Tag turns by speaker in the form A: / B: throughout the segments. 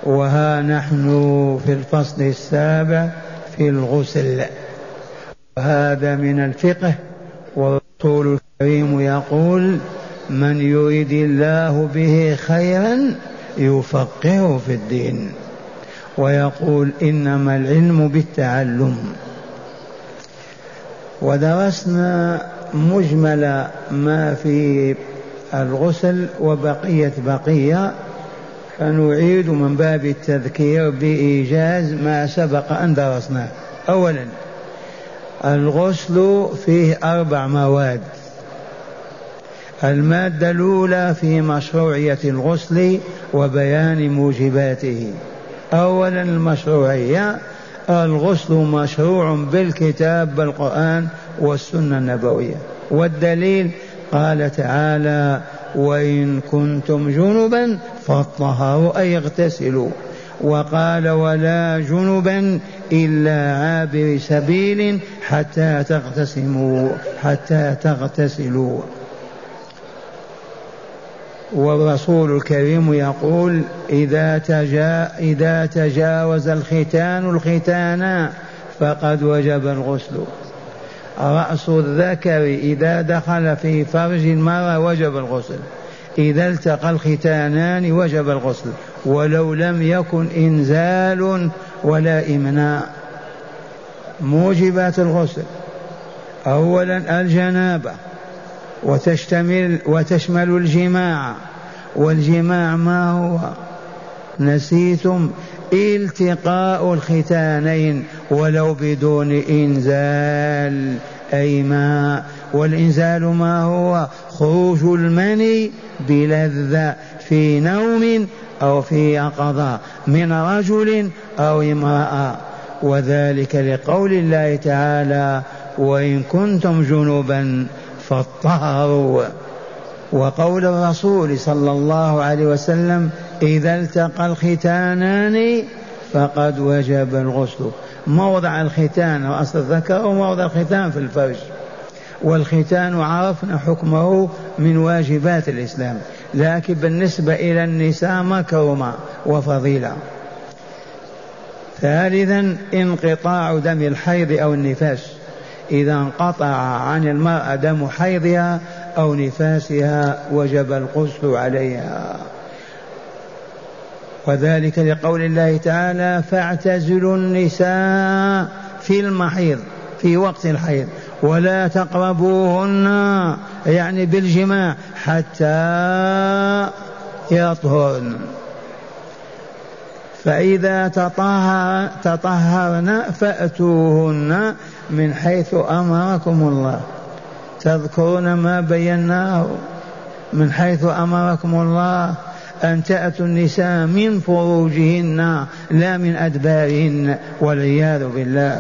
A: وها نحن في الفصل السابع في الغسل، وهذا من الفقه. والرسول الكريم يقول: من يريد الله به خيرا يفقهه في الدين، ويقول: إنما العلم بالتعلم. ودرسنا مجمل ما في الغسل وبقية فنعيد من باب التذكير بإيجاز ما سبق أن درسناه. أولا، الغسل فيه 4 مواد. المادة الأولى في مشروعية الغسل وبيان موجباته. أولا، المشروعية: الغسل مشروع بالكتاب بالقرآن والسنة النبوية. والدليل قال تعالى: وإن كنتم جنبا فاطهروا أي اغتسلوا. وقال: ولا جنبا إلا عابر سبيل حتى تغتسلوا. والرسول الكريم يقول: إذا تجاوز الختان فقد وجب الغسل. رأس الذكر إذا دخل في فرج المرأة وجب الغسل. إذا التقى الختانان وجب الغسل، ولو لم يكن إنزال ولا إمناء. موجبات الغسل: أولا الجنابة، وتشمل الجماع. والجماع ما هو؟ نسيتم؟ التقاء الختانين ولو بدون إنزال أي ماء. والإنزال ما هو؟ خروج المني بلذة في نوم أو في يقظة من رجل أو امرأة، وذلك لقول الله تعالى: وإن كنتم جنبا فاطهروا. وقول الرسول صلى الله عليه وسلم: إذا التقى الختانان فقد وجب الغسل. موضع الختان رأس الذكر، وموضع الختان في الفرج. والختان عرفنا حكمه من واجبات الإسلام، لكن بالنسبة إلى النساء مكرمة وفضيلة. ثالثا، انقطاع دم الحيض أو النفاس. إذا انقطع عن المرأة دم حيضها أو نفاسها وجب الغسل عليها، وذلك لقول الله تعالى: فاعتزلوا النساء في المحيض في وقت الحيض ولا تقربوهن، يعني بالجماع، حتى يطهرن. فإذا تطهرن فأتوهن من حيث أمركم الله. تذكرون ما بيناه: من حيث أمركم الله أن تأتوا النساء من فروجهن لا من أدبارهن، والعياذ بالله،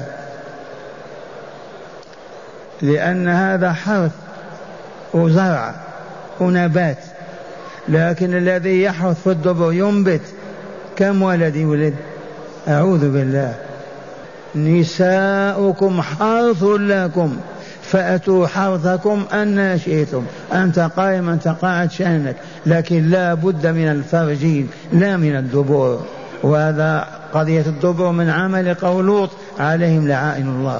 A: لأن هذا حرث وزرع ونبات. لكن الذي يحرث في الدبر ينبت، كم ولد يولد؟ أعوذ بالله. نساؤكم حرث لكم فأتوا حرثكم أن شئتم. أنت قائم أنت قاعد شأنك، لكن لا بد من الفرجين لا من الدبور. وهذا قضية الدبور من عمل قوم لوط عليهم لعائن الله.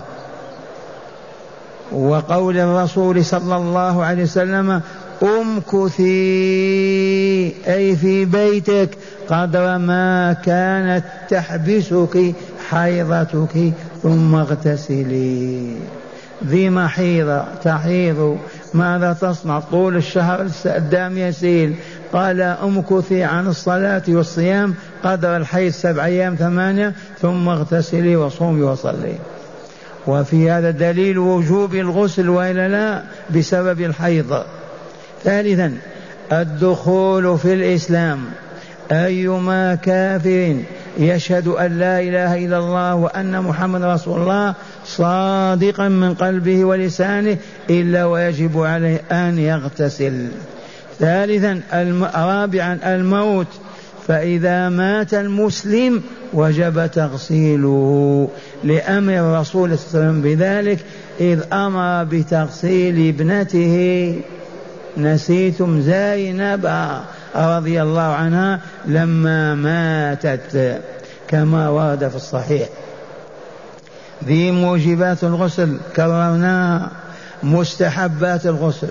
A: وقول الرسول صلى الله عليه وسلم: امكثي أي في بيتك قدر ما كانت تحبسك حيضتك ثم اغتسلي. ذي محيضة تحيض ماذا تصنع طول الشهر؟ الدم يسيل. قال: امكثي عن الصلاة والصيام قدر الحيض 7 أيام 8، ثم اغتسلي وصومي وصلي. وفي هذا دليل وجوب الغسل وإلا لا بسبب الحيض. ثالثا، الدخول في الإسلام. أيما كافر يشهد أن لا إله إلا الله وأن محمد رسول الله صادقا من قلبه ولسانه إلا ويجب عليه أن يغتسل. ثالثا، رابعا، الموت. فإذا مات المسلم وجب تغسيله لأمر الرسول صلى الله عليه وسلم بذلك، إذ أمر بتغسيل ابنته، نسيتم، زينب رضي الله عنها لما ماتت كما ورد في الصحيح. ذي موجبات الغسل كررناها. مستحبات الغسل: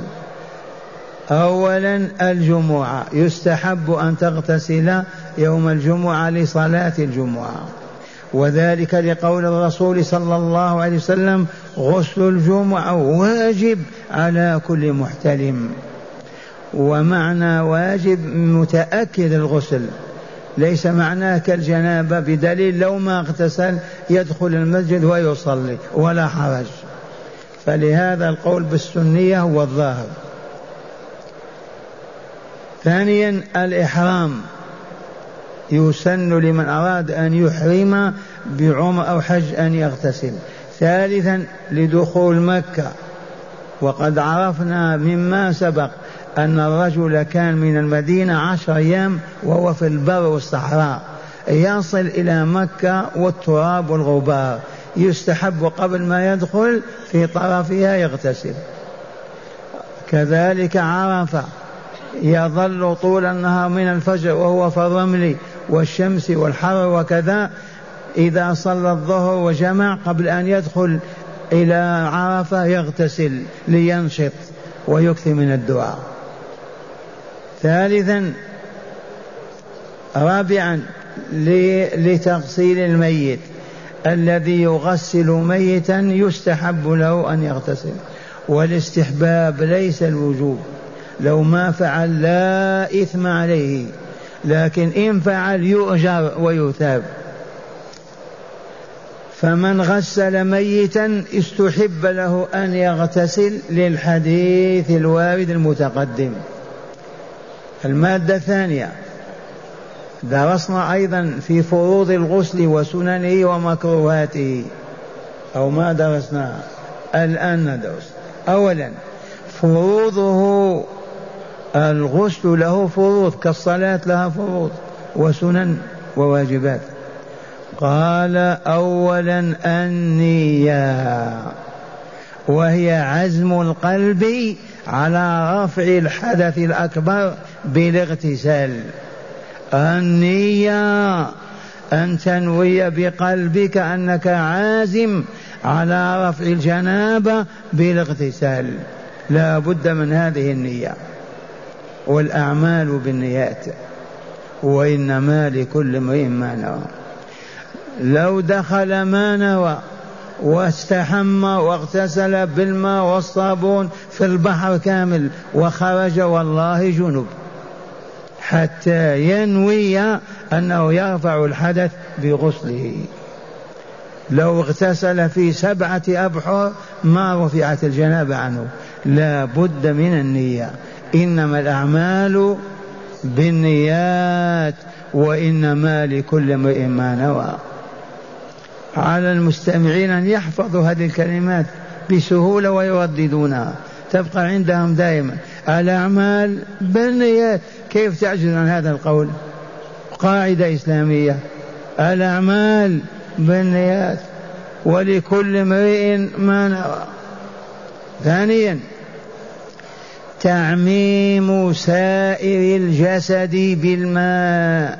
A: أولا الجمعة، يستحب أن تغتسل يوم الجمعة لصلاة الجمعة، وذلك لقول الرسول صلى الله عليه وسلم: غسل الجمعة واجب على كل محتلم. ومعنى واجب متأكد الغسل، ليس معناه كالجنابة، بدليل لو ما اغتسل يدخل المسجد ويصلي ولا حرج، فلهذا القول بالسنية هو الظاهر. ثانيا الإحرام، يسن لمن أراد أن يحرم بعمر أو حج أن يغتسل. ثالثا لدخول مكة، وقد عرفنا مما سبق أن الرجل كان من المدينة 10 أيام وهو في البر والصحراء، يصل إلى مكة والتراب والغبار، يستحب قبل ما يدخل في طرفها يغتسل. كذلك عرفة يظل طول النهار من الفجر وهو في الرمل والشمس والحر وكذا، إذا صلى الظهر وجمع قبل أن يدخل إلى عرفة يغتسل لينشط ويكثر من الدعاء. ثالثا رابعا لتغسيل الميت، الذي يغسل ميتا يستحب له أن يغتسل، والاستحباب ليس الوجوب، لو ما فعل لا إثم عليه، لكن إن فعل يؤجر ويثاب. فمن غسل ميتا استحب له أن يغتسل للحديث الوارد المتقدم. المادة الثانية، درسنا أيضا في فروض الغسل وسننه ومكروهاته، أو ما درسنا الآن ندرس. أولا فروضه، الغسل له فروض كالصلاة لها فروض وسنن وواجبات. قال أولا النية، وهي عزم القلب على رفع الحدث الأكبر بالاغتسال. النية أن تنوي بقلبك أنك عازم على رفع الجنابة بالاغتسال، لا بد من هذه النية. والأعمال بالنيات وإنما لكل امرئ ما نوى. لو دخل ما نوى واستحمى واغتسل بالماء والصابون في البحر كامل وخرج والله جنب، حتى ينوي أنه يرفع الحدث بغسله. لو اغتسل في 7 أبحر ما رفعت الجنابة عنه، لا بد من النية. إنما الأعمال بالنيات وإنما لكل امرئ ما نوى. على المستمعين أن يحفظوا هذه الكلمات بسهولة ويرددونها، تبقى عندهم دائما. الأعمال بالنيات، كيف تعجز عن هذا القول؟ قاعدة إسلامية، الأعمال بالنيات ولكل امرئ ما نوى. ثانيا تعميم سائر الجسد بالماء،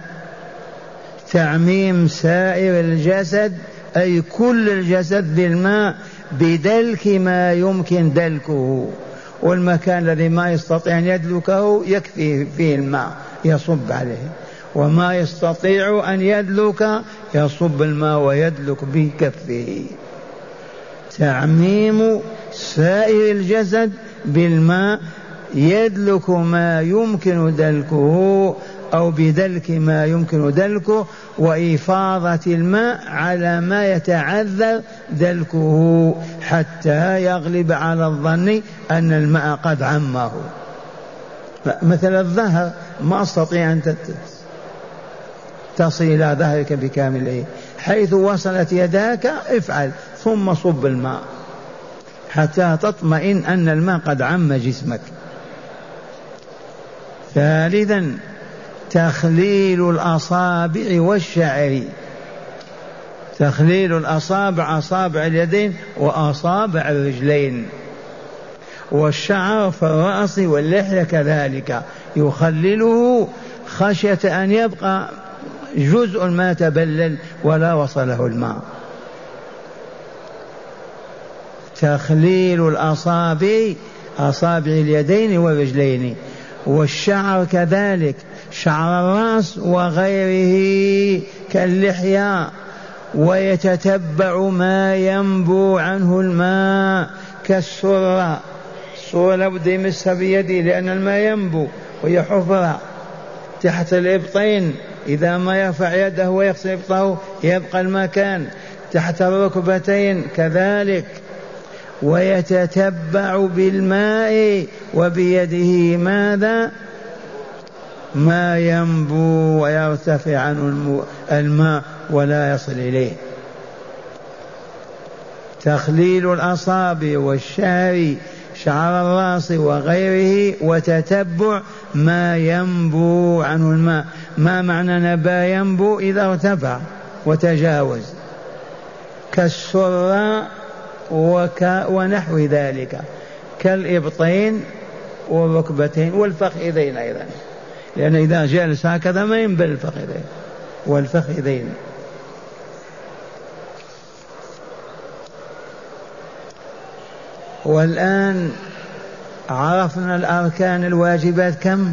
A: تعميم سائر الجسد أي كل الجسد بالماء بدلك ما يمكن دلكه، والمكان الذي ما يستطيع أن يدلكه يكفي فيه الماء يصب عليه، وما يستطيع أن يدلك يصب الماء ويدلك بكفه. تعميم سائر الجسد بالماء يدلك ما يمكن دلكه أو بدلك ما يمكن دلكه، وإفاضة الماء على ما يتعذر دلكه حتى يغلب على الظن أن الماء قد عمه. مثل الظهر ما أستطيع أن تصل إلى ظهرك بكامله، حيث وصلت يداك افعل ثم صب الماء حتى تطمئن أن الماء قد عم جسمك. ثالثا تخليل الأصابع والشعر، تخليل الأصابع، أصابع اليدين وأصابع الرجلين، والشعر في الرأس واللحية كذلك يخلله خشية أن يبقى جزء ما تبلل ولا وصله الماء. تخليل الأصابع، أصابع اليدين والرجلين، والشعر كذلك، شعر الرأس وغيره كاللحية، ويتتبع ما ينبو عنه الماء كالسرة. السرة لابد يمسها بيده لأن الماء ينبو، وهي حفرة تحت الإبطين، إذا ما يرفع يده ويغسل إبطه يبقى المكان. تحت الركبتين كذلك. ويتتبع بالماء وبيده ماذا؟ ما ينبو ويرتفع عنه الماء ولا يصل إليه. تخليل الأصابع والشعر، شعر الراس وغيره، وتتبع ما ينبو عنه الماء. ما معنى نبا ينبو؟ إذا ارتفع وتجاوز، كالسرة ونحو ذلك، كالإبطين والركبتين والفخذين أيضا، لأن إذا جالس هكذا ما ينبل الفخذين والفخذين. والآن عرفنا الأركان الواجبات كم؟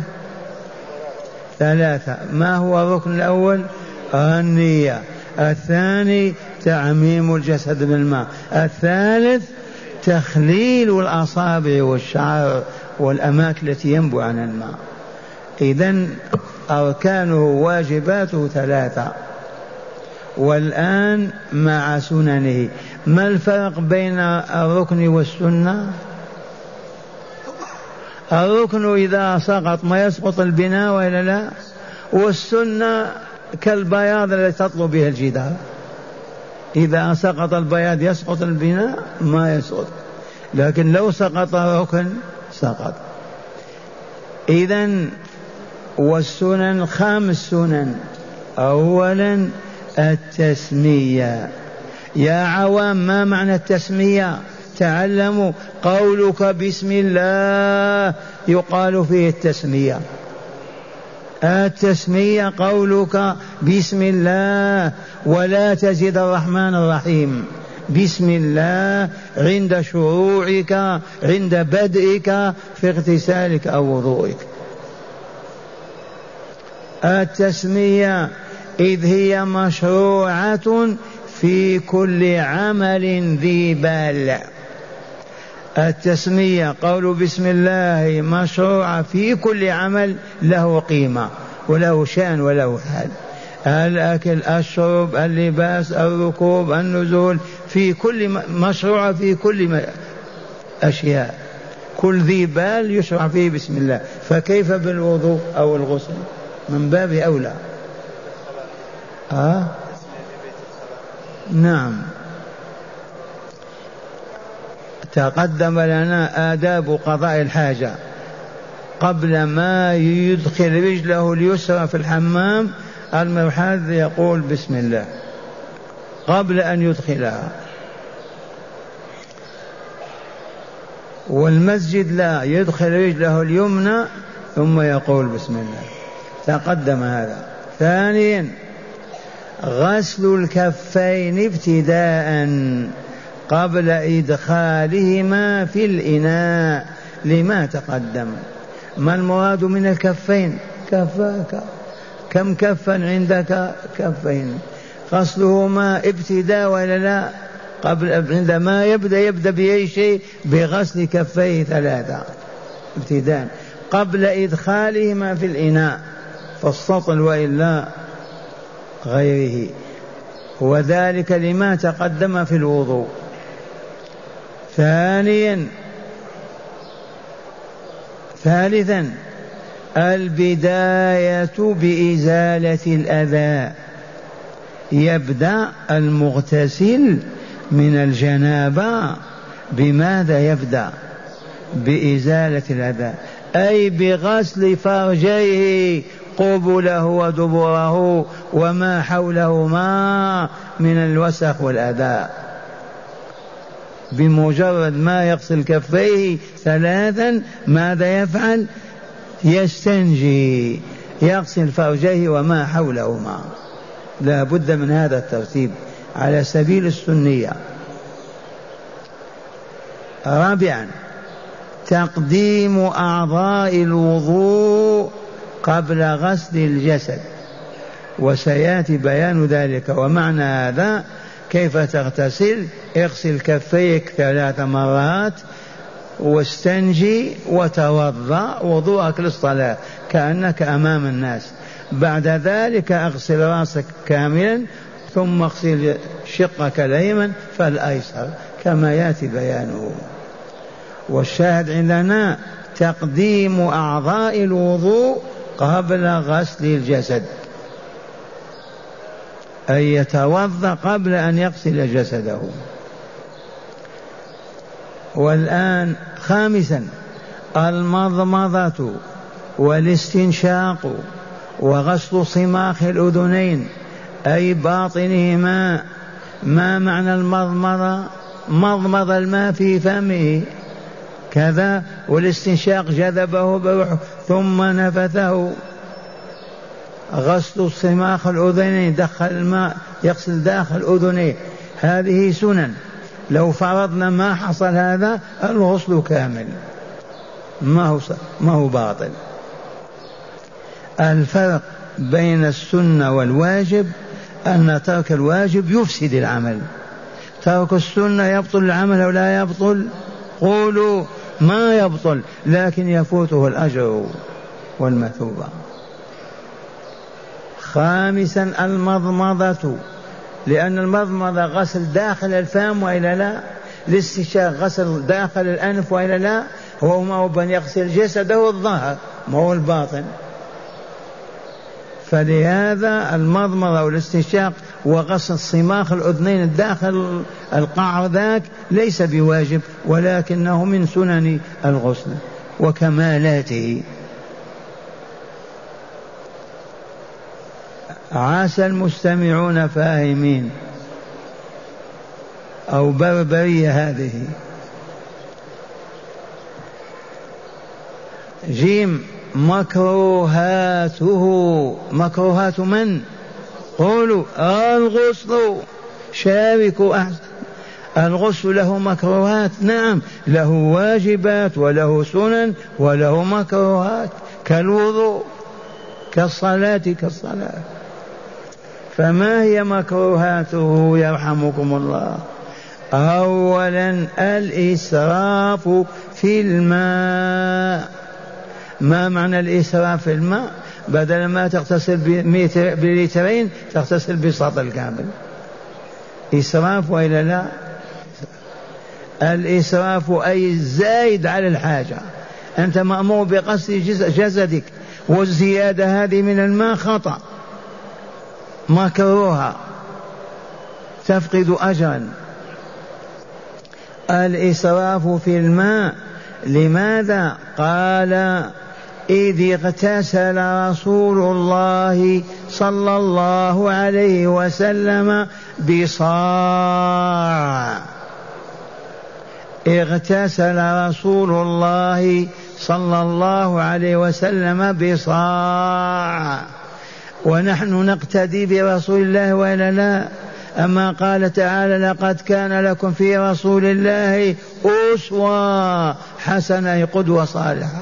A: 3. ما هو الركن الأول؟ النية. الثاني تعميم الجسد بالماء. الثالث تخليل الأصابع والشعر والأماكن التي ينبو عنها الماء. إذن أركانه واجباته 3. والآن مع سننه. ما الفرق بين الركن والسنة؟ الركن إذا سقط ما يسقط البناء وإلا لا؟ والسنة كالبياض الذي تطلب به الجدار، إذا سقط البياض يسقط البناء؟ ما يسقط. لكن لو سقط الركن سقط. إذن والسنن 5 سنن. أولا التسمية. يا عوام ما معنى التسمية؟ تعلموا. قولك بسم الله يقال فيه التسمية. التسمية قولك بسم الله، ولا تزد الرحمن الرحيم. بسم الله عند شروعك، عند بدئك في اغتسالك أو وضوئك. التسمية إذ هي مشروعة في كل عمل ذي بال. التسمية قول بسم الله مشروعة في كل عمل له قيمة وله شأن وله حال. الأكل، الشرب، اللباس، الركوب، النزول، في كل مشروعة في كل أشياء. كل ذي بال يشرع فيه بسم الله، فكيف بالوضوء أو الغسل؟ من باب أولى. نعم. تقدم لنا آداب قضاء الحاجة. قبل ما يدخل رجله اليسرى في الحمام المرحاض يقول بسم الله قبل أن يدخلها. والمسجد لا، يدخل رجله اليمنى ثم يقول بسم الله. تقدم هذا. ثانيا غسل الكفين ابتداء قبل إدخالهما في الإناء لما تقدم. ما المراد من الكفين؟ كفاك. كم كفا عندك؟ كفين. غسلهما ابتداء ولا لا؟ قبل عندما يبدأ بأي شيء؟ بغسل كفيه 3 ابتداء قبل إدخالهما في الإناء فالسطل وإلا غيره، وذلك لما تقدم في الوضوء. ثالثا البداية بإزالة الأذى. يبدأ المغتسل من الجنابة بماذا؟ يبدأ بإزالة الأذى، أي بغسل فرجيه قبله ودبره وما حولهما من الوسخ والأذى. بمجرد ما يغسل كفيه 3 ماذا يفعل؟ يستنجي، يغسل فرجيه وما حولهما. لا بد من هذا الترتيب على سبيل السنية. 4 تقديم أعضاء الوضوء قبل غسل الجسد، وسيأتي بيان ذلك. ومعنى هذا كيف تغتسل؟ اغسل كفيك 3 مرات واستنجي وتوضأ وضوءك للصلاة كأنك أمام الناس. بعد ذلك اغسل رأسك كاملا ثم اغسل شقك الأيمن فالأيسر كما يأتي بيانه. والشاهد عندنا تقديم أعضاء الوضوء قبل غسل الجسد، أي يتوضأ قبل أن يغسل جسده. والآن 5 المضمضة والاستنشاق وغسل صماخ الأذنين أي باطنهما. ما معنى المضمضة؟ مضمض الماء في فمه كذا، والاستنشاق جذبه بروحه ثم نفثه. غسل صماخ الأذنين دخل الماء يغسل داخل أذنيه، هذه سنن. لو فرضنا ما حصل هذا الغسل كامل، ما هو باطل. الفرق بين السنة والواجب أن ترك الواجب يفسد العمل، ترك السنة يبطل العمل أو لا يبطل؟ قولوا ما يبطل، لكن يفوته الأجر والمثوبة. 5 المضمضة، لأن المضمضة غسل داخل الفم وإلا لا؟ الاستنشاق غسل داخل الأنف وإلا لا؟ هو ما هو بأن يغسل جسده الظاهر ما هو الباطن. فلهذا المضمضة والاستنشاق وغسل صماخ الأذنين الداخل القعر ذاك ليس بواجب، ولكنه من سنن الغسل وكمالاته. عسى المستمعون فاهمين أو بربرية هذه. جيم مكروهاته، مكروهات من؟ قولوا الغسل. شاركوا أحسن. الغسل له مكروهات، نعم له واجبات وله سنن وله مكروهات كالوضوء كالصلاة. فما هي مكروهاته يرحمكم الله؟ أولا الإسراف في الماء. ما معنى الإسراف في الماء؟ بدل ما تغتسل بلترين تغتسل بسطل كامل. إسراف وإلا لا؟ الإسراف أي الزايد على الحاجة. أنت مأمور بغسل جسدك، والزيادة هذه من الماء خطأ مكروها تفقد أجرا. الإسراف في الماء لماذا؟ قال إذ اغتسل رسول الله صلى الله عليه وسلم بصاع. اغتسل رسول الله صلى الله عليه وسلم بصاع، ونحن نقتدي برسول الله ولا لا؟ أما قال تعالى لقد كان لكم في رسول الله أسوة حسنة، قدوة صالحة.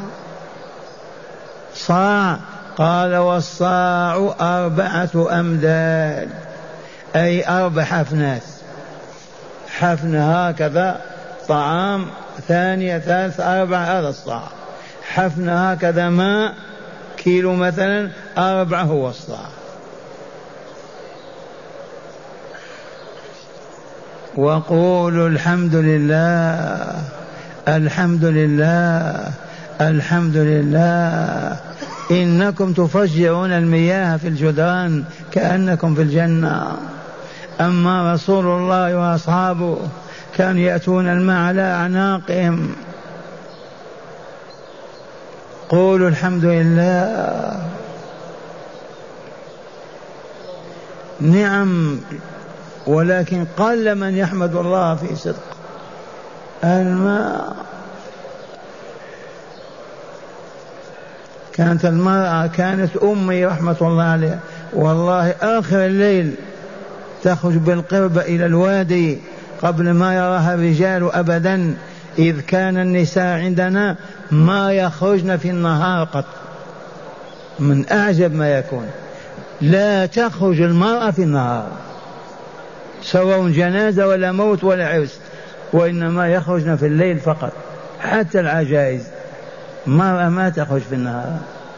A: صاع، قال والصاع 4 أمداد أي 4 حفنات. حفن هكذا طعام، ثانية ثالثة 4، هذا الصاع. حفن هكذا ماء كيلو مثلا 4 هو الصاع. وقولوا الحمد لله الحمد لله الحمد لله إنكم تفجرون المياه في الجدران كأنكم في الجنة. أما رسول الله وأصحابه كانوا يأتون الماء على أعناقهم. قولوا الحمد لله. نعم، ولكن قل من يحمد الله في صدق. الماء. كانت المرأة كانت أمي رحمة الله عليها والله آخر الليل تخرج بالقربة إلى الوادي قبل ما يراها الرجال أبدا، إذ كان النساء عندنا ما يخرجن في النهار قط، من أعجب ما يكون لا تخرج المرأة في النهار سواء جنازة ولا موت ولا عرس، وإنما يخرجن في الليل فقط. حتى العجائز مرأة ما تخرج في النهار،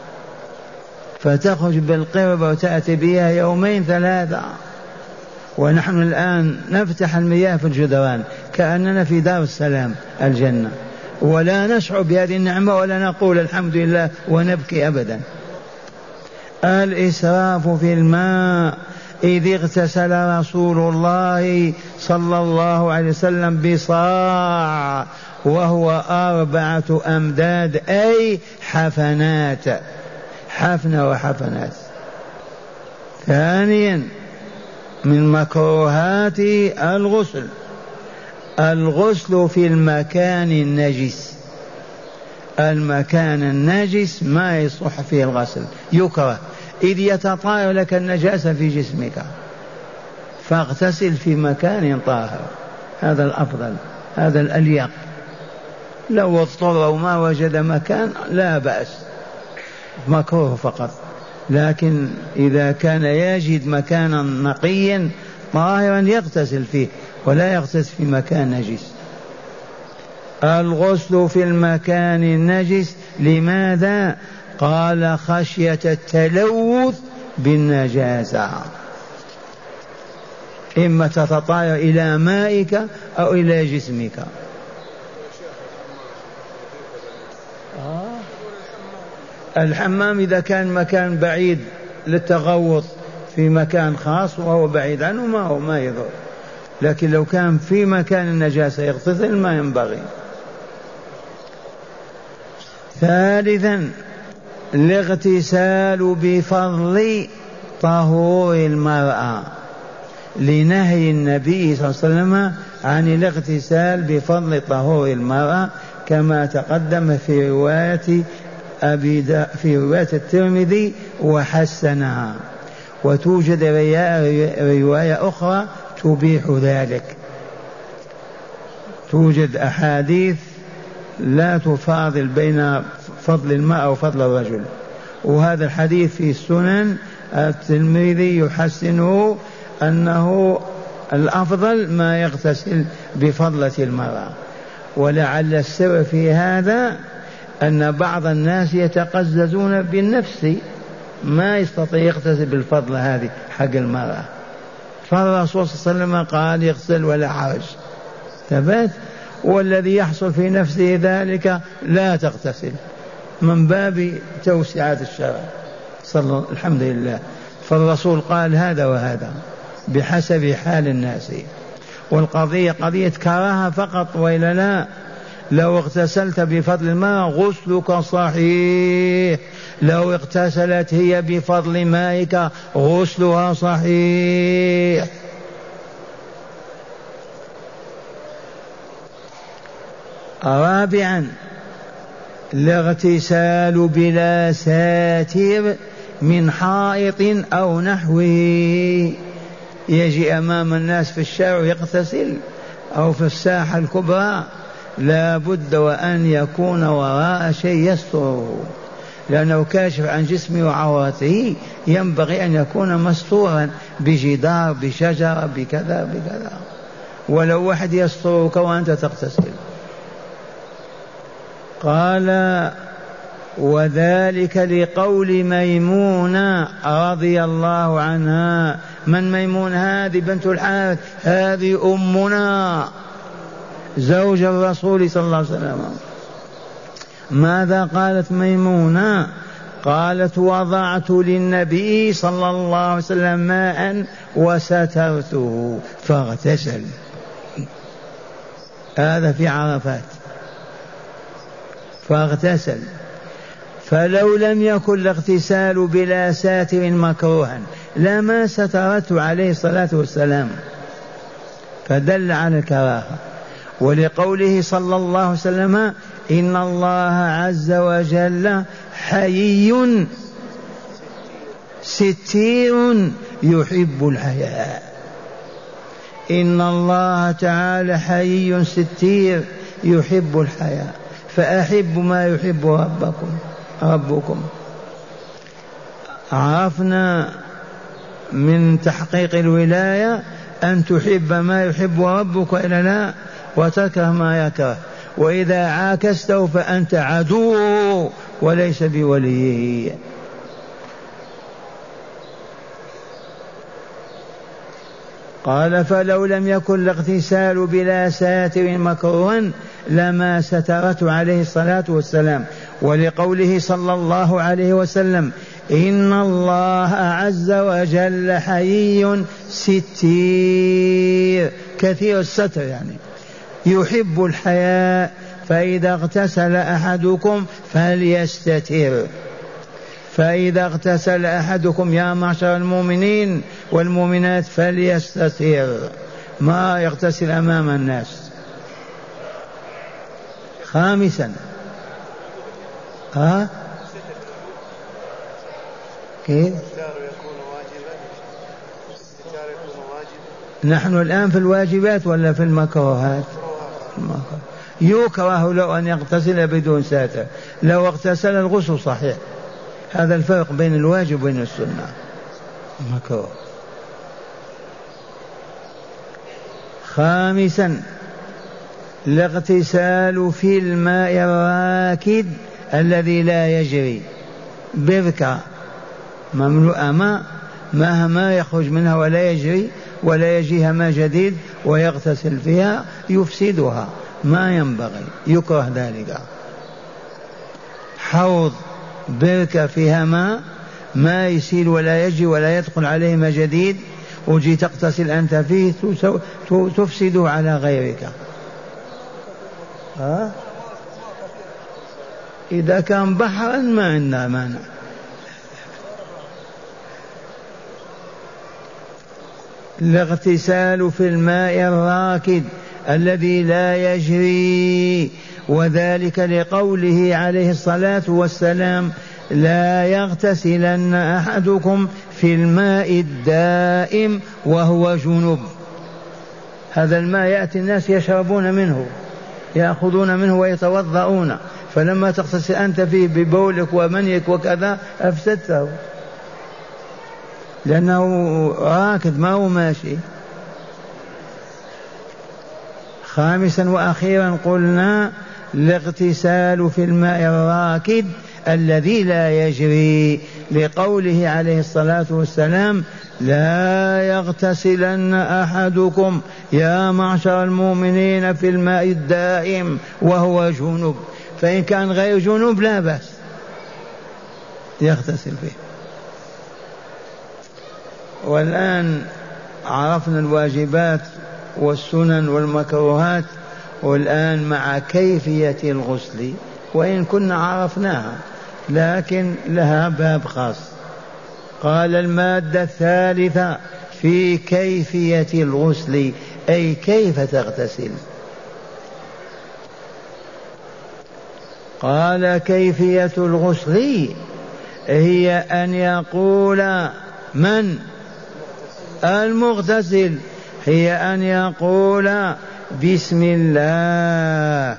A: فتخرج بالقربة وتأتي بها يومين ثلاثة. ونحن الآن نفتح المياه في الجدران كأننا في دار السلام الجنة، ولا نشعر بهذه النعمة ولا نقول الحمد لله ونبكي أبدا. الإسراف في الماء، إذ اغتسل رسول الله صلى الله عليه وسلم بصاع وهو 4 أمداد، أي حفنات، حفنة وحفنات. ثانيا من مكروهات الغسل في المكان النجس. المكان النجس ما يصح فيه الغسل، يكره، إذ يتطاير لك النجاسة في جسمك، فاغتسل في مكان طاهر، هذا الأفضل، هذا الأليق. لو اضطر وما وجد مكان لا بأس، مكروه فقط، لكن إذا كان يجد مكانا نقيا طاهرا يغتسل فيه ولا يغتسل في مكان نجس. الغسل في المكان النجس، لماذا؟ قال خشية التلوث بالنجاسة، إما تتطاير إلى مائك أو إلى جسمك. الحمام إذا كان مكان بعيد للتغوط في مكان خاص وهو بعيد عنه ما يضر، لكن لو كان في مكان النجاسة يغتسل ما ينبغي. ثالثا الاغتسال بفضل طهور المرأة، لنهي النبي صلى الله عليه وسلم عن الاغتسال بفضل طهور المرأة، كما تقدم في رواية الترمذي وحسنها. وتوجد رواية أخرى تبيح ذلك، توجد أحاديث لا تفاضل بين فضل المرأة وفضل الرجل، وهذا الحديث في السنن، الترمذي يحسنه أنه الأفضل ما يغتسل بفضلة المرأة. ولعل السر في هذا أن بعض الناس يتقززون بالنفس، ما يستطيع يغتسل بالفضل هذه حق المرأة، فالرسول صلى الله عليه وسلم قال يغتسل ولا حرج، ثبت. والذي يحصل في نفسه ذلك لا تغتسل، من باب توسعة الشرع الحمد لله. فالرسول قال هذا وهذا بحسب حال الناس، والقضية قضية كراهة فقط، وإلا لا، لو اغتسلت بفضل الماء غسلك صحيح، لو اغتسلت هي بفضل مائك غسلها صحيح. رابعا الاغتسال بلا ساتر من حائط أو نحوه، يجي أمام الناس في الشارع يغتسل أو في الساحة الكبرى، لا بد وأن يكون وراء شيء يستره، لأنه كاشف عن جسمه وعورته، ينبغي أن يكون مستورا بجدار بشجرة بكذا بكذا، ولو واحد يسترك وأنت تغتسل. قال وذلك لقول ميمونة رضي الله عنها. من ميمونة؟ هذه بنت الحارث، هذه أمنا زوج الرسول صلى الله عليه وسلم. ماذا قالت ميمونة؟ قالت وضعت للنبي صلى الله عليه وسلم ماء وسترته فاغتسل. هذا في عرفات، فاغتسل. فلو لم يكن الاغتسال بلا ساتر مكروها لما سترته عليه الصلاة والسلام، فدل على الكراهة. ولقوله صلى الله عليه وسلم إن الله عز وجل حيي ستير يحب الحياء. إن الله تعالى حيي ستير يحب الحياء، فأحب ما يحب ربكم. عرفنا من تحقيق الولاية أن تحب ما يحب ربك إلا لا، وتكره ما يكره، وإذا عاكسته فأنت عدو وليس بوليه. قال فلو لم يكن الاغتسال بلا ساتر مكروها لما سترته عليه الصلاة والسلام. ولقوله صلى الله عليه وسلم إن الله عز وجل حيي ستير كثير الستر، يعني يحب الحياء، فإذا اغتسل أحدكم فليستتر. فإذا اغتسل أحدكم يا معشر المؤمنين والمؤمنات فليستتر، ما يغتسل أمام الناس. خامسا كيف؟ نحن الآن في الواجبات ولا في المكروهات؟ يكره لو أن يغتسل بدون ساتر، لو اغتسل الغسل صحيح. هذا الفرق بين الواجب وبين السنة. مكروه. خامسا الاغتسال في الماء الراكد الذي لا يجري. بركة مملوءة ماء مهما يخرج منها ولا يجري ولا يجيها ماء جديد ويغتسل فيها يفسدها، ما ينبغي، يكره ذلك. حوض بركة فيها ماء ما يسيل ولا يجري ولا يدخل عليه ماء جديد وجي تغتسل أنت فيه تفسده على غيرك. إذا كان بحرا ما عندنا مانع. الاغتسال في الماء الراكد الذي لا يجري، وذلك لقوله عليه الصلاة والسلام لا يغتسلن أحدكم في الماء الدائم وهو جنب. هذا الماء يأتي الناس يشربون منه يأخذون منه ويتوضؤون، فلما تغتسل أنت فيه ببولك ومنيك وكذا أفسدته، لأنه راكد ما هو ماشي. خامسا وأخيرا قلنا الاغتسال في الماء الراكد الذي لا يجري، لقوله عليه الصلاة والسلام لا يغتسلن أحدكم يا معشر المؤمنين في الماء الدائم وهو جنب. فإن كان غير جنب لا بأس يغتسل فيه. والآن عرفنا الواجبات والسنن والمكروهات، والآن مع كيفية الغسل، وإن كنا عرفناها لكن لها باب خاص. قال المادة الثالثة في كيفية الغسل، أي كيف تغتسل. قال كيفية الغسل هي أن يقول من المغتسل، هي أن يقول بسم الله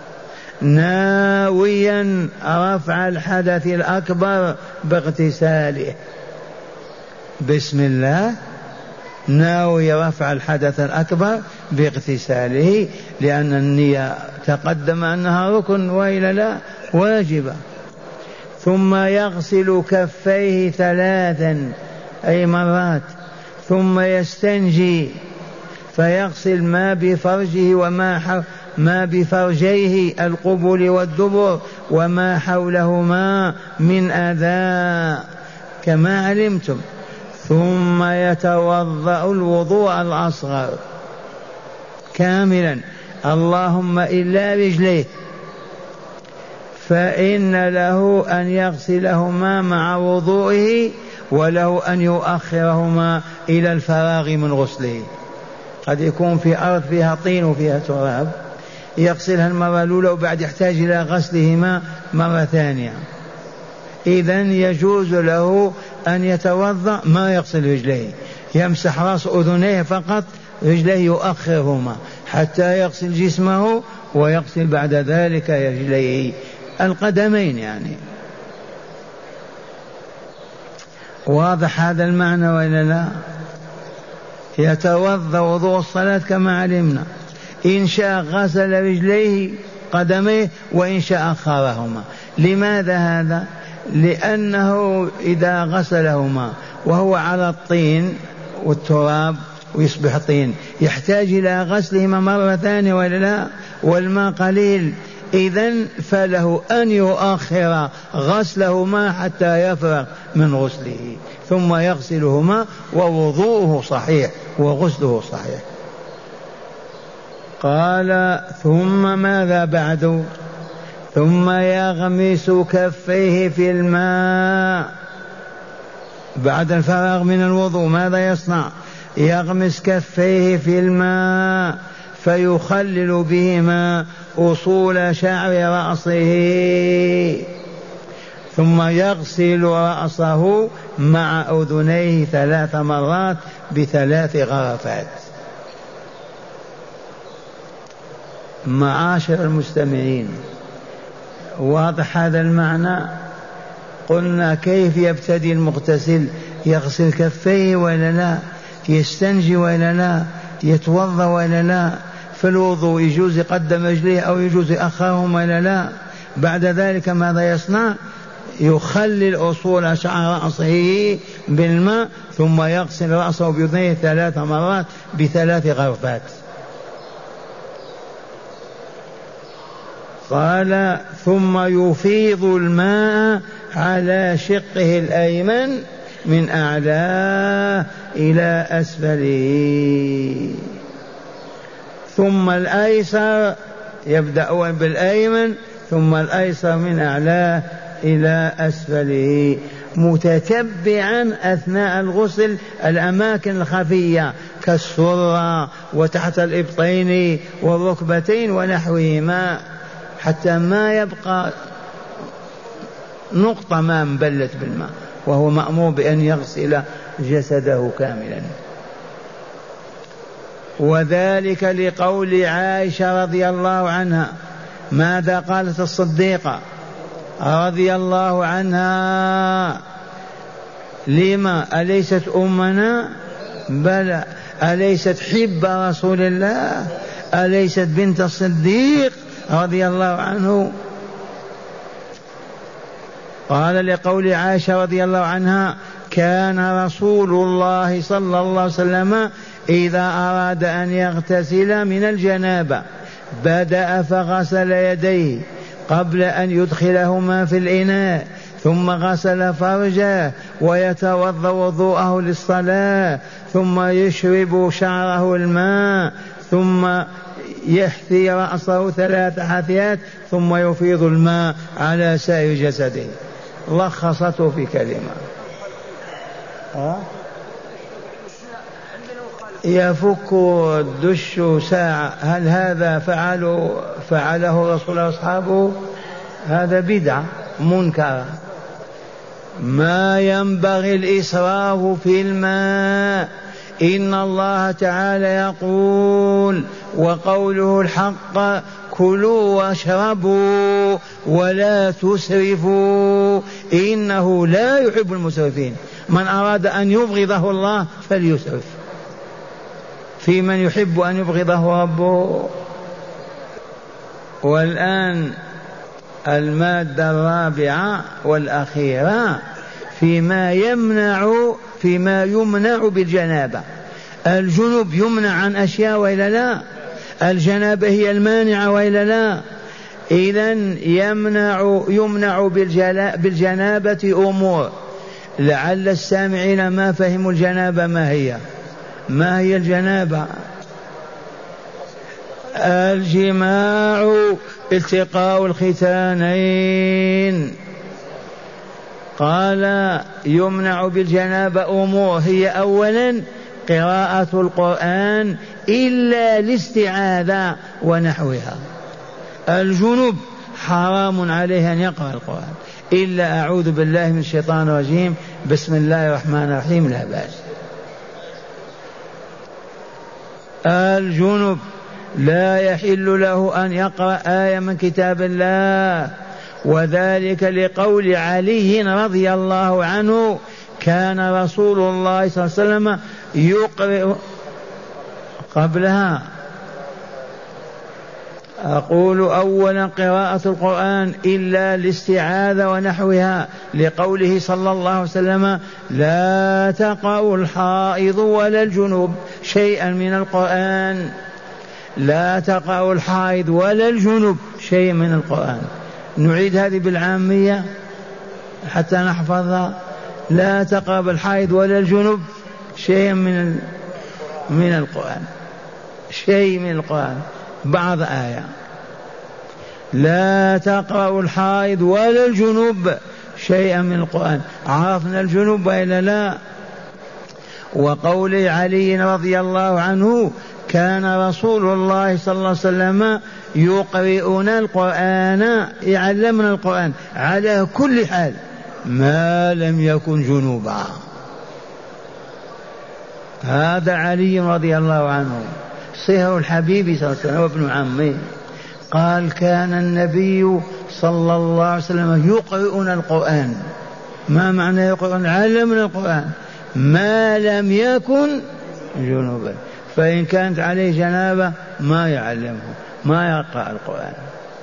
A: ناويا رفع الحدث الأكبر باغتساله. بسم الله ناوي رفع الحدث الأكبر باغتساله، لأن النية تقدم أنها ركن وإلا لا واجبة. ثم يغسل كفيه 3 أي مرات، ثم يستنجي فيغسل ما بفرجه ما بفرجيه القبل والدبر وما حولهما من أذى كما علمتم، ثم يتوضأ الوضوء الأصغر كاملا اللهم إلا رجليه، فإن له أن يغسلهما مع وضوئه وله أن يؤخرهما إلى الفراغ من غسله. قد يكون في أرض فيها طين وفيها تراب يغسلها المرة الأولى وبعد يحتاج إلى غسلهما مرة ثانية. إذن يجوز له أن يتوضأ ما يغسل رجليه، يمسح رأس أذنيه فقط، رجليه يؤخرهما حتى يغسل جسمه ويغسل بعد ذلك رجليه القدمين يعني. واضح هذا المعنى ولا لا؟ يتوضأ وضوء الصلاة كما علمنا، إن شاء غسل رجليه قدميه وإن شاء أخرهما. لماذا هذا؟ لأنه إذا غسلهما وهو على الطين والتراب ويصبح طين يحتاج إلى غسلهما مرة ثانية ولا لا؟ والماء قليل، إذن فله أن يؤخر غسلهما حتى يفرغ من غسله ثم يغسلهما ووضوءه صحيح وغسله صحيح. قال ثم ماذا بعد؟ ثم يغمس كفيه في الماء بعد الفراغ من الوضوء. ماذا يصنع؟ يغمس كفيه في الماء فيخلل بهما أصول شعر رأسه، ثم يغسل رأسه مع أذنيه 3 مرات ب3 غرفات. معاشر المستمعين، واضح هذا المعنى؟ قلنا كيف يبتدي المغتسل؟ يغسل كفيه ولا لا؟ يستنجي ولا لا؟ يتوضا ولا لا؟ في الوضوء يجوز يقدم رجليه أو يجوز يأخرهم ولا لا؟ بعد ذلك ماذا يصنع؟ يخلل أصول شعر رأسه بالماء ثم يغسل رأسه بيديه 3 مرات ب3 غرفات. قال ثم يفيض الماء على شقه الأيمن من أعلاه إلى أسفله، ثم الأيسر، يبدأ بالأيمن ثم الأيسر من أعلاه إلى أسفله، متتبعا أثناء الغسل الأماكن الخفية كالسرة وتحت الإبطين والركبتين ونحوهما حتى ما يبقى نقطة ما مبلت بالماء، وهو مأمور بأن يغسل جسده كاملا. وذلك لقول عائشة رضي الله عنها. ماذا قالت الصديقة رضي الله عنها؟ لما؟ أليست أمنا؟ بلى. أليست حب رسول الله؟ أليست بنت الصديق رضي الله عنه؟ قال لقول عائشة رضي الله عنها كان رسول الله صلى الله عليه وسلم إذا أراد أن يغتسل من الجنابة بدأ فغسل يديه قبل أن يدخلهما في الإناء، ثم غسل فرجه ويتوضأ وضوءه للصلاة، ثم يشرب شعره الماء، ثم يحثي رأسه 3 حثيات، ثم يفيض الماء على سائر جسده. لخصته في كلمة. يفك الدش ساعة، هل هذا فعله رسول الله وأصحابه؟ هذا بدعة منكرة. ما ينبغي الإسراف في الماء، إن الله تعالى يقول وقوله الحق كلوا واشربوا ولا تسرفوا إنه لا يحب المسرفين. من أراد أن يبغضه الله فليسرف، في من يحب أن يبغضه ربه. والآن المادة الرابعة والأخيرة فيما يمنع بالجنابة. الجنوب يمنع عن أشياء وإلا لا؟ الجنابة هي المانعة وإلا لا؟ إذن يمنع بالجنابة أمور. لعل السامعين ما فهموا الجنابة. ما هي الجنابة؟ الجماع، التقاء الختانين. قال يمنع بالجنابة أمور، هي أولا قراءة القرآن إلا الاستعاذة ونحوها. الجنوب حرام عليه أن يقرأ القرآن إلا أعوذ بالله من الشيطان الرجيم بسم الله الرحمن الرحيم لا بأس. الجنوب لا يحل له أن يقرأ آية من كتاب الله، وذلك لقول علي رضي الله عنه كان رسول الله صلى الله عليه وسلم يقرأ قبلها. أقول أولا قراءة القرآن إلا الاستعاذة ونحوها، لقوله صلى الله عليه وسلم لا تقرأ الحائض ولا الجنوب شيئا من القرآن. لا تقرأ الحائض ولا الجنوب شيء من القرآن. نعيد هذه بالعامية حتى نحفظها. لا تقرب الحائض ولا الجنوب شيء من القرآن، شيء من القرآن، بعض آية. لا تقرأ الحائض ولا الجنوب شيئا من القرآن. عرفنا الجنوب وإلا لا؟ وقول علي رضي الله عنه كان رسول الله صلى الله عليه وسلم يقرئنا القرآن، يعلمنا القرآن على كل حال ما لم يكن جنوبا. هذا علي رضي الله عنه صهر الحبيب صلى الله عليه وسلم وابن عمه. قال كان النبي صلى الله عليه وسلم يقرئنا القرآن. ما معنى يقرئنا؟ علمنا القرآن ما لم يكن جنوبا، فإن كانت عليه جنابة ما يعلمه، ما يقرأ القرآن.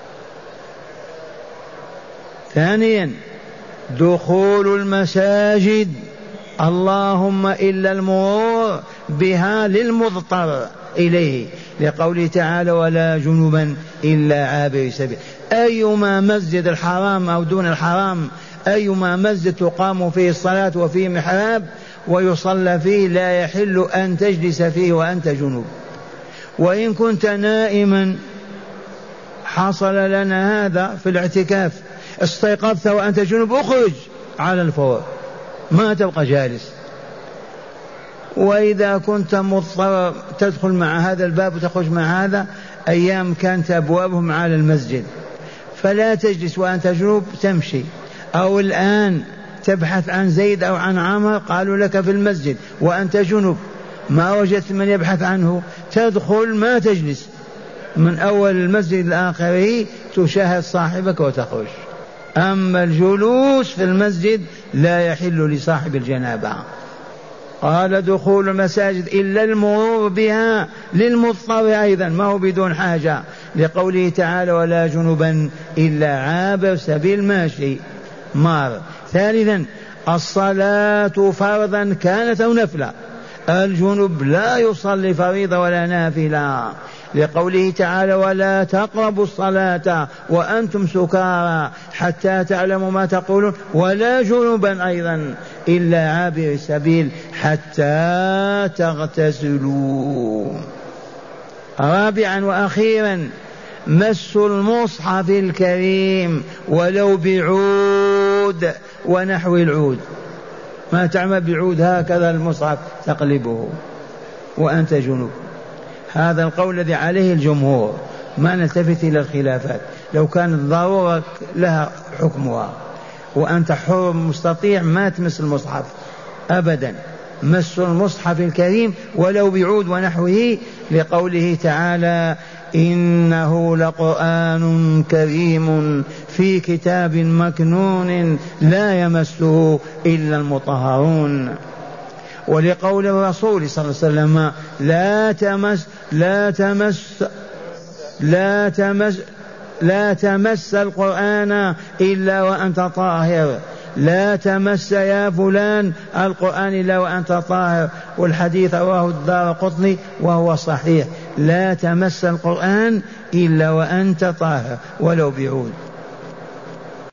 A: ثانيا دخول المساجد اللهم إلا المرور بها للمضطر إليه، لقوله تعالى ولا جنوبا إلا عابر سبيل. أيما مسجد الحرام أو دون الحرام، أيما مسجد تقام فيه الصلاة وفيه محراب ويصلى فيه لا يحل أن تجلس فيه وأنت جنوب. وإن كنت نائما، حصل لنا هذا في الاعتكاف، استيقظت وأنت جنوب، اخرج على الفور، ما تبقى جالس. وإذا كنت مضطر تدخل مع هذا الباب وتخرج مع هذا، أيام كانت أبوابهم على المسجد، فلا تجلس وأنت جنوب، تمشي. أو الآن تبحث عن زيد أو عن عمر، قالوا لك في المسجد وأنت جنوب، ما وجدت من يبحث عنه، تدخل ما تجلس، من أول المسجد لآخره تشاهد صاحبك وتخرج. أما الجلوس في المسجد لا يحل لصاحب الجنابة. قال دخول المساجد إلا المرور بها للمضطر أيضا، ما هو بدون حاجة، لقوله تعالى ولا جنبا إلا عابر سبيل ماشي مار. ثالثا الصلاة فرضا كانت أو نفلا، الجنب لا يصلي فريضة ولا نافلة، لقوله تعالى ولا تقربوا الصلاة وأنتم سكارى حتى تعلموا ما تقولون، ولا جنبا أيضا إلا عابر سبيل حتى تغتسلوا. رابعا وأخيرا مس المصحف الكريم ولو بعود ونحو العود. ما تعمل بعود هكذا المصحف تقلبه وأنت جنوب. هذا القول الذي عليه الجمهور، ما نلتفت إلى الخلافات. لو كانت ضرورة لها حكمها وأنت حر مستطيع ما تمس المصحف أبدا. مس المصحف الكريم ولو بعود ونحوه، لقوله تعالى إنه لقرآن كريم في كتاب مكنون لا يمسه إلا المطهرون. ولقول الرسول صلى الله عليه وسلم لا تمس القرآن إلا وأنت طاهر، لا تمس يا فلان القرآن إلا وأنت طاهر. والحديث رواه الدارقطني وهو صحيح، لا تمس القرآن إلا وأنت طاهر ولو بعود.